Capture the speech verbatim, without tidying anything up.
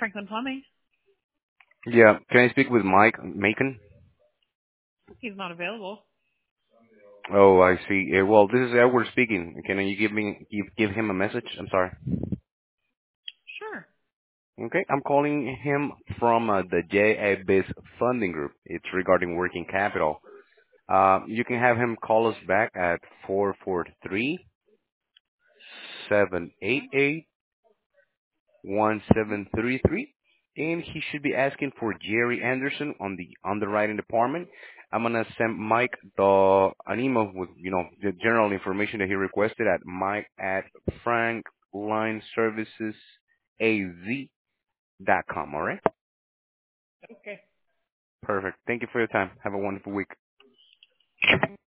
Franklin Plumbing. Yeah, can I speak with Mike Macon? He's not available. Oh, I see. Uh, well, this is Edward speaking. Can you give me give, give him a message? I'm sorry. Sure. Okay, I'm calling him from uh, the J A B I S Funding Group. It's regarding working capital. Uh, you can have him call us back at four four three seven eight eight one seven three three, and he should be asking for Jerry Anderson on the underwriting department. I'm gonna send Mike the an email with you know the general information that he requested at Mike at franklineservicesaz dot com. All right, Okay. perfect. Thank you for your time. Have a wonderful week.